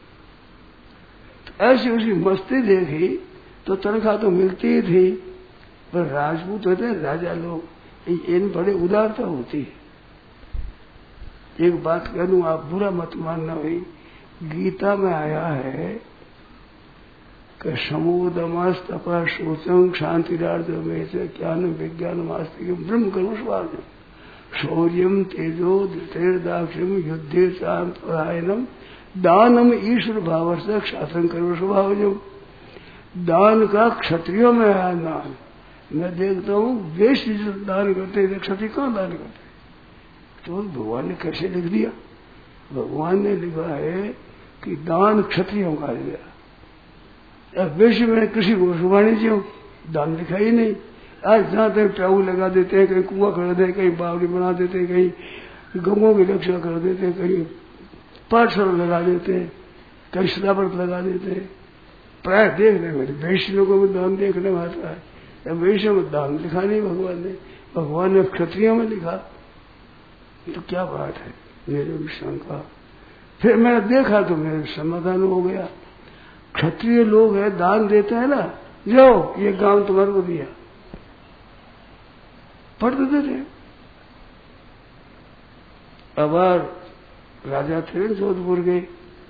तो ऐसी उसकी मस्ती देखी तो तनख्वाह तो मिलती ही थी, पर राजपूत होते हैं राजा लोग, इन बड़े उदारता होती है। एक बात कह दूं, आप बुरा मत मानना भाई, गीता में आया है कि समूदमस्तपा शोचम शांतिरार्थ में से ज्ञान विज्ञान मास्तिक ब्रह्म कर्म स्वार्थ शौर्यम तेजो धृतिर्दाक्ष्यम युद्धे चांतरायणम दानम ईश्वर भाव से क्षात्रम कर्म स्वभाव। जो दान का क्षत्रियों में है दान, मैं देखता हूँ वेश दान करते थे, क्षत्रिय कहाँ दान करते, तो भगवान ने कैसे लिख दिया? भगवान ने लिखा है कि दान क्षत्रियों का गया, वैश्य में कृषि को वाणिज्य दान लिखा ही नहीं। आज जहां तक टाऊ लगा देते हैं, कहीं कुआं कर देते, कहीं बावड़ी बना देते, कहीं गंगों की रक्षा कर देते, कहीं पाठशाला लगा देते, कहीं सदाव्रत लगा देते। प्राय देखने में वैश्य लोगों में दान देखने में आता है, वैश्य में दान लिखा नहीं भगवान ने, भगवान ने क्षत्रियों में लिखा। तो क्या बात है, मेरे भी शंका। फिर मैंने देखा तो मेरे समाधान हो गया। क्षत्रिय लोग है दान देते हैं ना, जाओ ये गांव तुम्हारे को दिया, पढ़ देते थे। अबार राजा थे जोधपुर के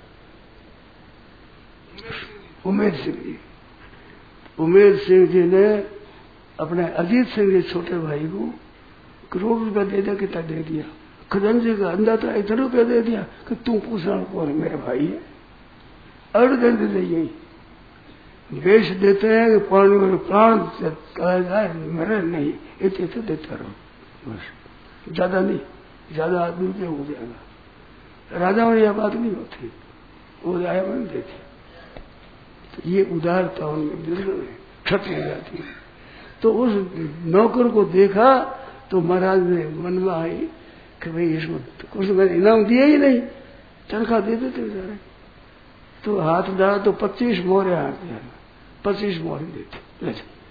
उमेर सिंह जी, उमेर सिंह जी ने अपने अजीत सिंह जी छोटे भाई को करोड़ रुपया दे दिया, कितना दे दिया, खजांची का अंदा था इतना रुपया दे दिया कि तू पूछना कौन मेरे भाई है, अर्ध कर देते यही बेच देते हैं कि पानी में प्राण कहा जाए, मेरे नहीं इतने इतने देता रहो बस, ज्यादा नहीं, ज्यादा आदमी क्या हो जाएगा। राजा में यह बात नहीं होती, वो राय में देती, तो ये उदारता उनमें बिल्कुल क्षत्रिय जाती है। तो उस नौकर को देखा तो महाराज ने मन में आई कि भाई इसको तो कुछ मैंने इनाम दिया ही नहीं, तनख्वाह दे देते बेचारे, तो हाथ डाला तो पच्चीस मोहरे आते हैं, पच्चीस मोहरे देते।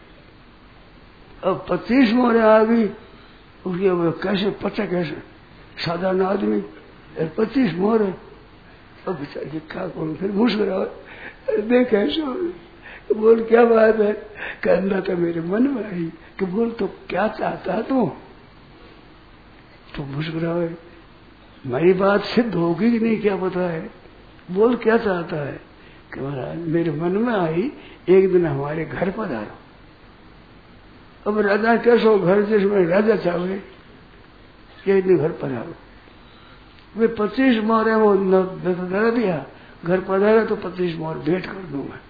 अब पच्चीस मोहरे आ गई, उसके अब कैसे पचा, कैसे साधारण आदमी पच्चीस मोहरे। अब बेचारी क्या करूं, फिर मुस्कुरा देख कैसे बोल क्या बात है, कहना तो मेरे मन में आई कि बोल तो क्या चाहता है तू, तो मुस्कुराए मेरी बात सिद्ध होगी कि नहीं क्या पता है, बोल क्या चाहता है कि महाराज मेरे मन में आई एक दिन हमारे घर पधारो। अब राजा कैसो घर जिसमें राजा चाहे एक दिन घर पधारो, वे पच्चीस मोहरे वो दे दिया, घर पधारे तो पच्चीस मोहर भेंट कर दूं मैं,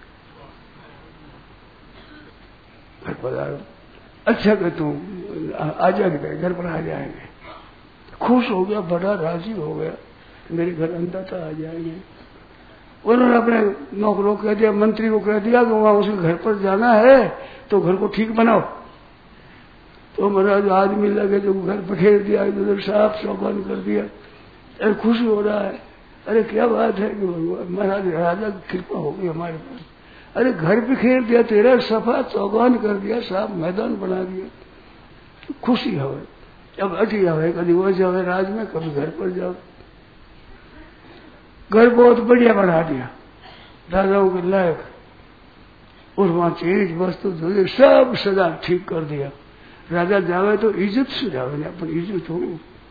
घर पधारो। अच्छा कि तू आ जाएंगे घर पर आ जाएंगे, खुश हो गया, बड़ा राजी हो गया, मेरे घर अंदर तो आ जाएंगे। उन्होंने अपने नौकरों को कह दिया, मंत्री को कह दिया कि वहां उसके घर पर जाना है तो घर को ठीक बनाओ। तो महाराज आदमी लगे जो घर पखेर दिया, इधर साफ चौकान कर दिया, अरे खुश हो रहा है, अरे क्या बात है कि महाराज राजा की कृपा हो गई हमारे पास, अरे घर बिखेर दिया तेरा, सफा चौगान कर दिया, साफ मैदान बना दिया, तो खुशी हवे। अब अटी हवे, कभी वो जावे राज में, कभी घर पर जाओ। घर बहुत बढ़िया बना दिया राजाओं के लायक, और वहां चीज वस्तु जो सब सजा ठीक कर दिया। राजा जावे तो इज्जत से जावे, अपन इज्जत हो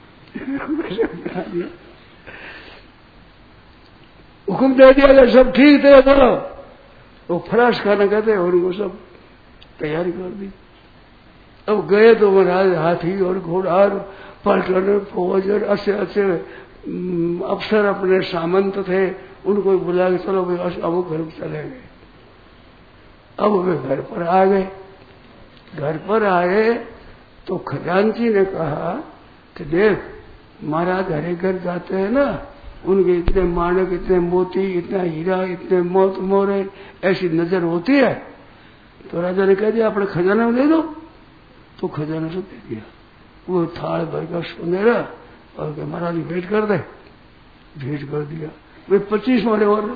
हुक्म दे दिया, सब ठीक थे बोलो, वो फराश खाना कहते हैं, और वो सब तैयारी कर दी। अब गए तो महाराज हाथी और घोड़ा पलटन फौज और अच्छे अच्छे अफसर अपने सामंत थे, उनको बुला के चलो भाई अब घर चले गए। अब वे घर पर आ गए, घर पर आए तो खजांची ने कहा कि देख महाराज हरे घर जाते हैं ना, उनके इतने माणक, इतने मोती, इतना हीरा, इतने मोत मोरे, ऐसी नजर होती है। तो राजा ने कह दिया अपने खजाने में दे दो, तो खजाने से दे दिया वो थाल भर का सुनेरा, और के महाराज भेंट कर दे, भेंट कर दिया। वे पच्चीस मोरे और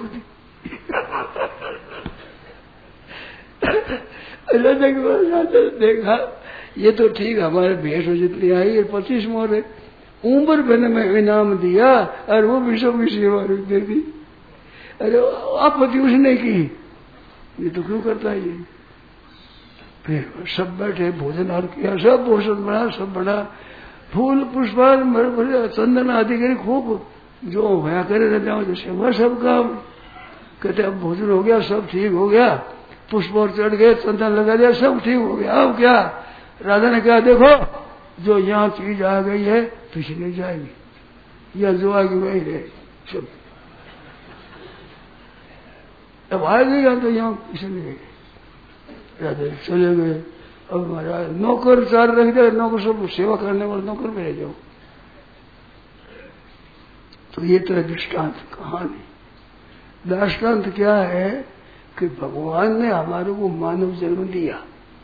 राजा देखा ये तो ठीक, हमारे भेंट जितनी आई है पच्चीस मोरे, उम्र मैंने में इनाम दिया और वो भी सब सेवा दे दी। अरे आपत्ति उसने की, ये तो क्यों करता है ये। फिर सब बैठे, भोजन आर किया, सब भोजन बना, सब बना, फूल पुष्पान चंदन आदि करे खूब, जो होया करे रहते हो जैसे वह सब काम। कहते अब भोजन हो गया, सब ठीक हो गया, पुष्प और चढ़ गए, चंदन लगा दिया, सब ठीक हो गया। अब क्या, राजा ने कहा देखो जो यहाँ चीज आ गई है पीछे नहीं जाएगी, या जो आगे वही रहे सब। अब आ गई या तो यहाँ पीछे नहीं गई, राजा चले गए। अब महाराज नौकर चार रख दे, नौकर सब सेवा करने वाले नौकर में रह जाओ। तो ये तो दृष्टांत कहानी। दृष्टांत क्या है कि भगवान ने हमारे को मानव जन्म दिया,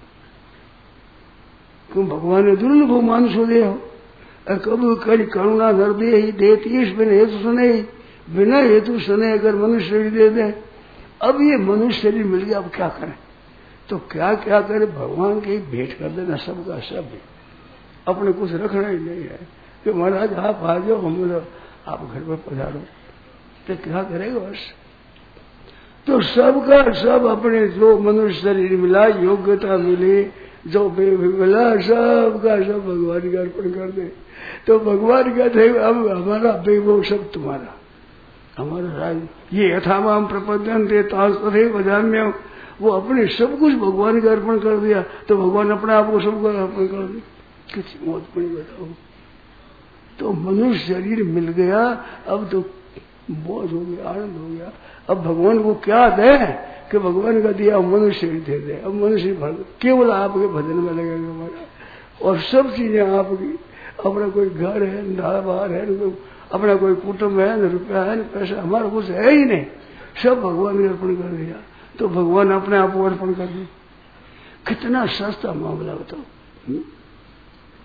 क्यों भगवान ने दुर्लभ मानुष दे हो, और कभी कभी करुणा कर दे ही देती बिना हेतु सुने, बिना हेतु सुने अगर मनुष्य शरीर दे दे। अब ये मनुष्य शरीर मिल गया, अब क्या करें, तो क्या क्या करे, भगवान की भेंट कर देना सबका सब, अपने कुछ रखना ही नहीं है कि महाराज आप आ जाओ, हम आप घर पर पधारो, तो क्या करेगा बस। तो सबका सब अपने जो मनुष्य शरीर मिला, योग्यता मिली, जो मिला, सबका सब भगवान का अर्पण कर दे। तो भगवान कहते अब हमारा वैभव सब तुम्हारा, हमारा राज ये यथामाम प्रपंचन दे तांसपथे बजाम्य, वो अपने सब कुछ भगवान का अर्पण कर दिया। तो भगवान अपने आप को सबको अर्पण कर दिया, किसी मौत पड़ी बताओ। तो मनुष्य शरीर मिल गया, अब तो मौज हो गया, आनंद हो गया। अब भगवान को क्या दे कि भगवान का दिया मनुष्य शरीर दे दे। अब मनुष्य केवल आपके भजन में लगेगा हमारा, और सब चीजें आपकी। अपना कोई घर है न बाहर है, न अपना कोई कुटुंब है, न रुपया है, न पैसा, हमारा कुछ है ही नहीं, सब भगवान ने अर्पण कर दिया। तो भगवान अपने आप को अर्पण कर दिया। कितना सस्ता मामला बताओ।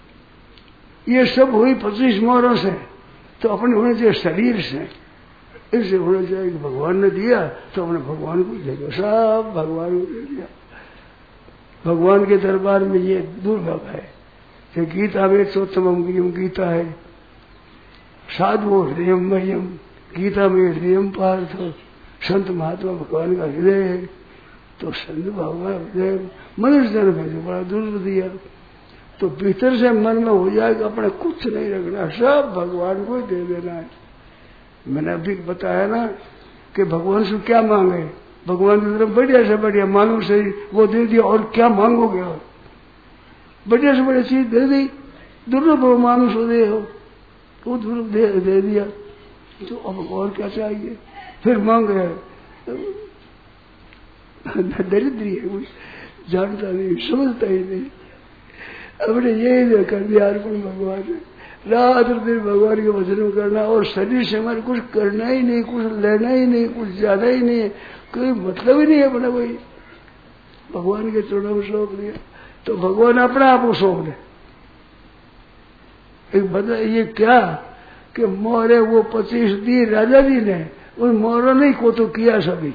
ये सब हुई पच्चीस मोहरों से, तो अपने होने चाहिए शरीर से। इससे होना चाहिए कि भगवान ने दिया तो हमने भगवान को दे दो, सब भगवान को दे दिया। भगवान के दरबार में ये दुर्लभ है कि गीता में चौतमम गीता है, साधु हृदय मह्यम, गीता में हृदय पार्थ, संत महात्मा भगवान का हृदय है। तो संत भगवान हृदय मनुष्य जन्म है जो बड़ा दुर्लभ दिया। तो भीतर से मन में हो जाए कि अपने कुछ नहीं रखना, सब भगवान को दे देना है। मैंने अभी बताया ना कि भगवान से क्या मांगे, भगवान की तरफ बढ़िया से बढ़िया मांगो सही, वो दे दिया, और क्या मांगोगे? और बढ़िया से बढ़िया चीज दे दी, दुर्लभ हो मांगो सो दे हो, वो दुर्लभ दे, दे दिया, तो अब और क्या चाहिए? फिर मांग रहे दरिद्री है, कुछ जानता नहीं, समझता ही नहीं, अपने यही कर दिया अर्पण भगवान ने। रात दिन भगवान के वचन करना, और शरीर से हमारे कुछ करना ही नहीं, कुछ लेना ही नहीं, कुछ ज्यादा ही नहीं है, कोई मतलब ही नहीं है अपना, कोई भगवान के चरणों में सौंप दिया तो भगवान अपना आप को सौंप दे। एक बता ये क्या कि मोहरे वो पच्चीस दी राजा जी ने, उन मोहरों नहीं को तो किया सभी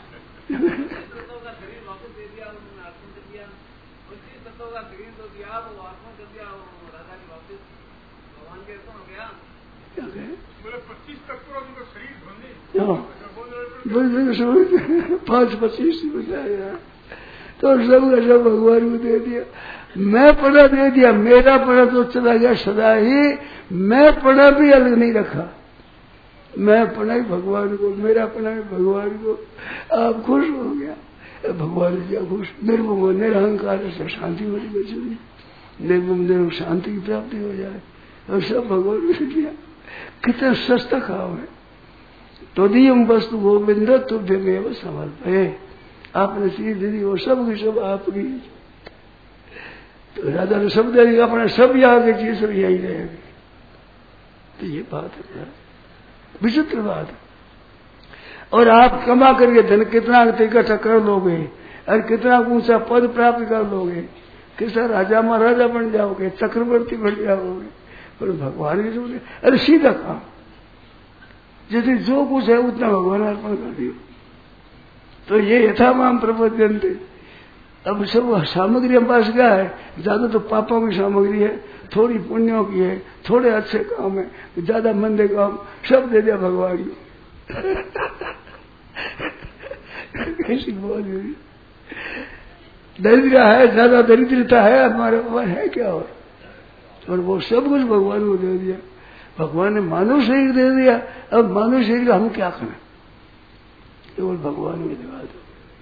पांच पच्चीस बताया तो सब का सब भगवान को दे दिया। मैं पड़ा दे दिया, मेरा पड़ा तो चला गया सदा ही, मैं पड़ा भी अलग नहीं रखा, मैं पड़ा ही भगवान को, मेरा पड़ा ही भगवान को। आप खुश हो गया, भगवान जी खुश, निर्मम निरहंकार से शांति बड़ी बची, निर्मम निर्मम शांति की प्राप्ति हो जाए, और सब भगवान को दिया। कितना सस्ता काम है। तो दियम वस्तु गोविंद तुभ्यमेव समर्पये, आपने चीज दे दी, वो सब की सब आपकी। तो राजा ने सब दे दिया, अपने सब यहाँ की चीज सब यही रहेगी। तो ये बात है, विचित्र बात। और आप कमा करके धन कितना इकट्ठा कर लोगे, और कितना ऊंचा पद प्राप्त कर लोगे, किसा राजा महाराजा बन जाओगे, चक्रवर्ती बन जाओगे, पर भगवान की जो अरे सीधा काम, जैसे जो कुछ है उतना भगवान अर्पण कर दियो। तो ये यथामाम प्रपद्यन थे। अब सब सामग्री हम पास क्या है, ज्यादा तो पापों की सामग्री है, थोड़ी पुण्यों की है, थोड़े अच्छे काम है, ज्यादा मंदे काम, सब दे दिया भगवान को कैसी बोल दरिद्र है, ज्यादा दरिद्रता है हमारे ऊपर है क्या, और और वो सब कुछ भगवान को दे दिया। भगवान ने मानव शरीर दे दिया, अब मानव शरीर का हम क्या करें, केवल भगवान में लगा दो।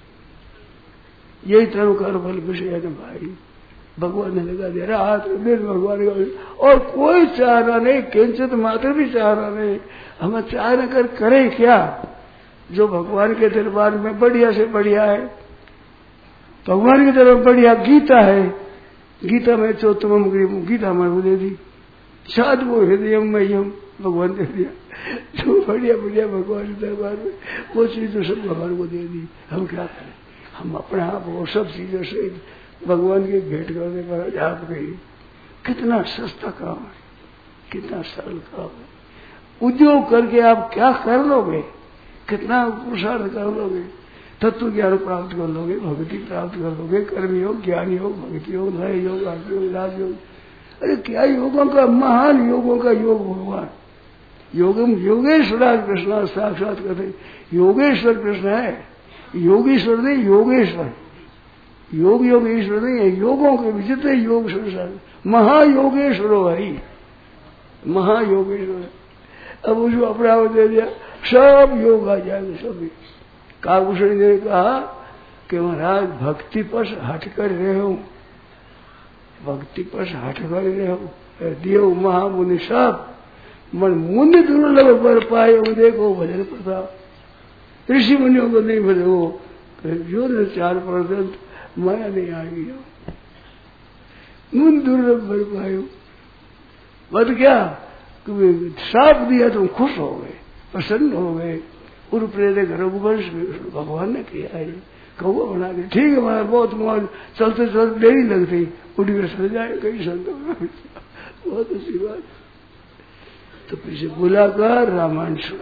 यही तरह कर फल विषय है भाई, भगवान ने लगा दिया रात दिन भगवान का, और कोई चाहना नहीं, किंचित मात्र भी चाहना नहीं। हमें चाह कर करें क्या, जो भगवान के दरबार में बढ़िया से बढ़िया है, भगवान की तरफ बढ़िया गीता है, गीता में चौतम गीता में दे दी, साध वो हृदय मह्यम भगवान दे दिया, जो बढ़िया बढ़िया भगवान के दरबार में वो चीज तो सब भगवान को दे दी। हम क्या करें, हम अपने आप वो सब चीजों से भगवान की भेंट करने पर आप गई। कितना सस्ता काम है, कितना सरल काम है। उद्योग करके आप क्या कर लोगे, कितना पुरुषार्थ कर लोगे, तत्व ज्ञान प्राप्त कर लोगे, भक्ति प्राप्त कर लोगे, कर्म योग, ज्ञान योग, भक्ति योग, नए योग, आत्म योग, राज योग। अरे क्या योगों का, महान योगों का योग भगवान। योगम योगेश्वर कृष्ण साक्षात करते, योगेश्वर कृष्ण है, योगेश्वर नहीं योगेश्वर, योग योग ईश्वर नहीं है, योगों के विचित्र योग संसार, महायोगेश्वर भाई, महायोगेश्वर। अब उसको अपना दे दिया, सब योग आ जाएगा सभी। काकभूषण ने कहा कि महाराज भक्ति पर हटकर रहे हो, भक्ति पर हटकर रहे हो, देव महामुनि सब मन मुनि दुर्लभ पर पाए, देखो भजन प्रताप। ऋषि मुनियों को नहीं भजे, वो जो चार परसेंट माया नहीं आ गई, मुन दुर्लभ पर पाए। बद क्या साफ दिया तुम खुश हो गए, प्रसन्न हो गए। पूर्व प्रेरक रघुवंश भगवान ने किया है, कौवा बना के ठीक है हमारा बहुत मौज, चलते चलते देरी लगती, उठ के सो जाए कई संतों बहुत अच्छी बात। तो पीछे बुलाकर रामायण सुनाई,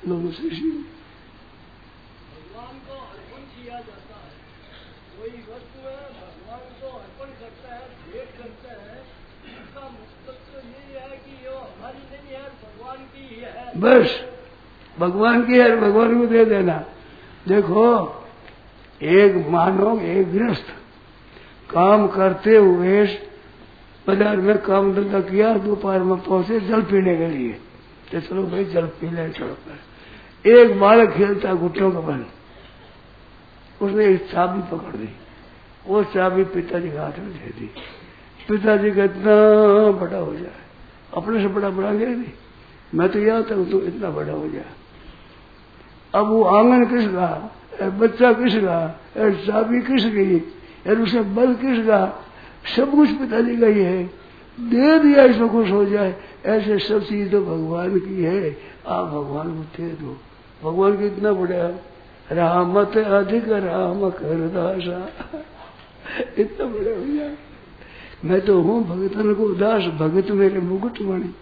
दोनों से इसी भगवान को अर्पण किया जाता है, कोई वस्तु है भगवान को अर्पण करता है, भेंट करता है, इसका मतलब तो यही है कि ये हमारी नहीं है, भगवान की ही है। बस भगवान की है, भगवान को दे देना। देखो एक मानव एक गृहस्थ काम करते हुए बाजार में काम धंधा किया, दोपहर में पहुंचे जल पीने के लिए, तो चलो भाई जल पी ले चलो पर। एक बालक खेलता घुटनों का बल, उसने एक चाबी पकड़ दी, वो चाबी पिताजी के हाथ में दे दी। पिताजी का इतना बड़ा हो जाए, अपने से बड़ा बड़ा गया नहीं, मैं तो यहाँ तक तो इतना बड़ा हो जाए। अब वो आंगन किसका, बच्चा किसका, चाबी किसकी, यार उसे बल किसका, सब कुछ पिताजी का ही है। दे दिया इसमें खुश हो जाए, ऐसे सब चीज तो भगवान की है, आप भगवान को दे दो। भगवान की इतना बड़ा रामत अधिक राम कर दासा, इतना बड़ा हो जाए। मैं तो हूँ भगतन को दास, भगत मेरे मुकुट मणि।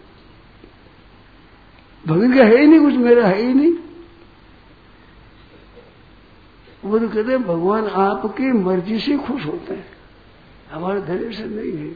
भगत का है ही नहीं कुछ, मेरा है ही नहीं। वो तो कहते हैं भगवान आपकी मर्जी से खुश होते हैं, हमारे धैर्य से नहीं है।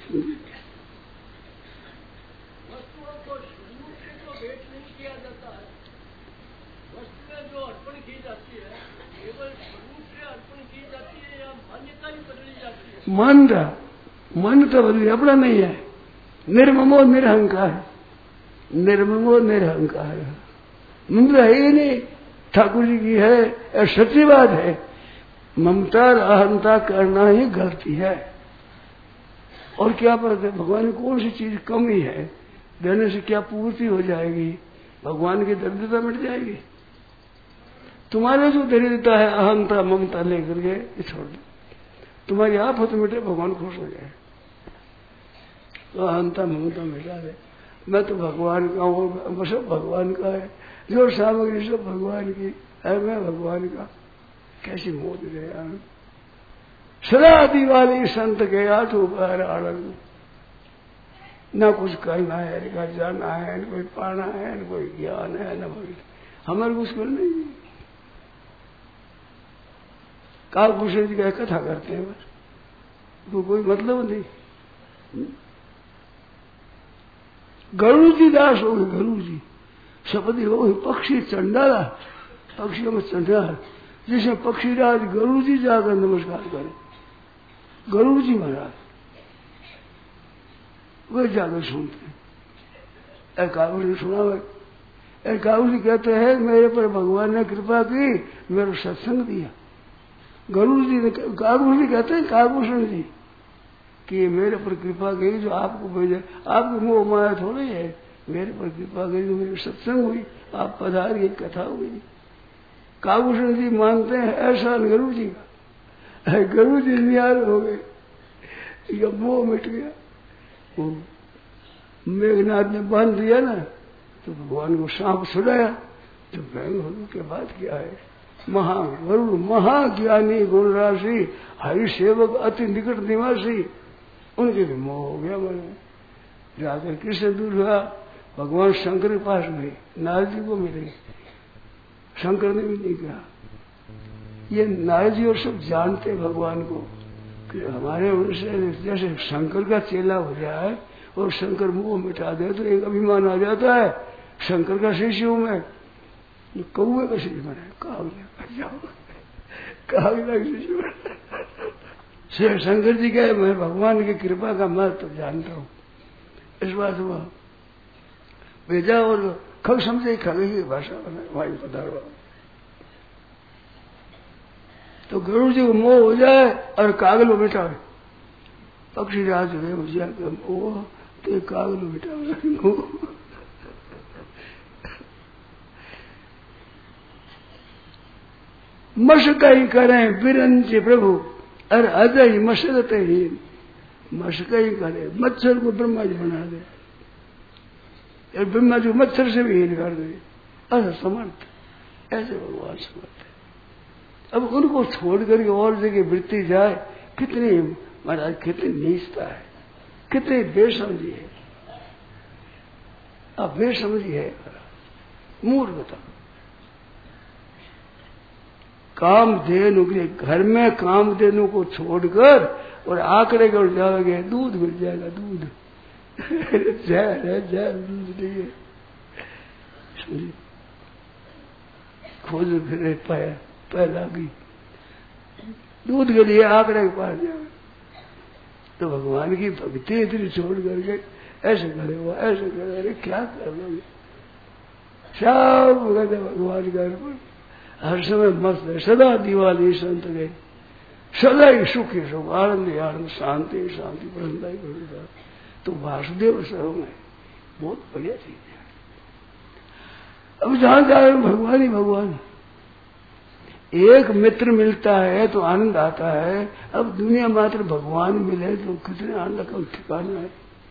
वस्तुओं को शुरू से तो भेंट नहीं किया जाता है, वस्तुएं जो अर्पण की जाती है केवल शुरू से अर्पण की जाती है या मान्यता ही बदली जाती है? मन का मन तो बदली, अपना नहीं है। निर्ममो निरहंकार, निर्ममो निरहंकार, मंत्र है ही नहीं, ठाकुर जी की है, सच्ची बात है। ममता अहंता करना ही गलती है। और क्या पता है भगवान की कौन सी चीज कमी है, देने से क्या पूर्ति हो जाएगी, भगवान की दरिद्रता मिट जाएगी। तुम्हारे जो दरिद्रता है अहंता ममता लेकर के ये छोड़ दो, तुम्हारी आफत मिटे, भगवान खुश हो जाए। तो अहंता ममता मिटा दे, मैं तो भगवान का हूँ, सब भगवान का है, जो सामग्री सब भगवान की है, मैं भगवान का। कैसी मोद है यार। सदा दिवाली संत के आठों बार आनंद, न कुछ करना है, न जाना है, न कोई पाना है, न कोई ज्ञान है, न कोई हमारे कुछ करना नहीं। कालभूषण जी का कथा करते हैं बस, तो कोई मतलब नहीं। गरुड़ जी दास हो गए, गरुड़ जी सपति हो गए, पक्षी चंडाला, पक्षियों में चंडाल, जिसमें पक्षीराज गरुड़ जी जाकर नमस्कार करें, गरुड़ जी महाराज वे जाकर सुनते हैं। एकाउर ने सुना हुआ, एकाउर जी कहते हैं मेरे पर भगवान ने कृपा की, मेरा सत्संग दिया। गरुड़ जी ने, कागभूषण जी कहते हैं कागभूषण जी कि मेरे पर कृपा की जो आपको भेजा, आपको मोह माया थोड़ी है, मेरे पर कृपा की जो मेरी सत्संग हुई, आप पधारिए, कथा हुई। कागभूषण जी मानते हैं ऐसा गरुड़ जी का, गरुड़ जी निहार हो गए, ये मोह मिट गया। मेघनाथ ने बांध दिया ना, तो भगवान को सांप छुड़ाया, तो भयंकर के बाद क्या है, महागरुड़ महाज्ञानी गुण राशि, हरि सेवक अति निकट निवासी, उनके भी मोह हो गया मन। जाकर किससे दूर हुआ, भगवान शंकर के पास गए, नारद जी को मिले, शंकर ने भी नहीं कहा। ये नारद जी और सब जानते भगवान को कि हमारे उनसे जैसे शंकर का चेला हो जाए और शंकर मुंह मिटा दे तो एक अभिमान आ जाता है, शंकर का शिष्य हूं मैं, कौए का शिष्य बना, कागजा कागजा शिष्य बना। शंकर जी कहे मैं भगवान की कृपा का महत्व तो जानता हूं, इस बात हुआ भेजा और खग समझे, खग की भाषा बना वहीं पधारवा। तो गरुड़ जी को मोह हो जाए और कागल में बिठावे, पक्षी राज हो जाए मोह तो कागल में बिठावे। मश कई करें बिरंज प्रभु और अजय मशरत ही, मश कई करे, मच्छर को ब्रह्मा जी बना दे, और ब्रह्मा जी मच्छर से भी हीन कर दे, अरे समर्थ, ऐसे भगवान समर्थ है। अब उनको छोड़ करके और जगह वृत्ति जाए, कितनी महाराज कितनी नीचता है, कितनी बेसमझी है, अब बेसमझी है। मूर्खता। कामधेनु के घर में कामधेनु को छोड़कर और आंकड़े को जाओगे दूध मिल जाएगा, दूध जहर है, जहर दूध नहीं है। खोज फिर पाया पैदा की दूध के लिए आंकड़े के पास जाओगे तो भगवान की भक्ति इतनी छोड़ करके ऐसे करे वो ऐसे करे, अरे क्या कर लोगे? सब कहते भगवान का अर्पण, हर समय मस्त है, सदा दिवाली संत गए, सदा ही सुख ही सुख, आनंद ही आनंद, शांति ही शांति, प्रसन्नता ही प्रसन्नता। तो वासुदेव सर्व में बहुत बढ़िया चीज है। अब जहां जाए भगवान ही भगवान। एक मित्र मिलता है तो आनंद आता है, अब दुनिया मात्र भगवान मिले तो कितने आनंद का ठिकाना है।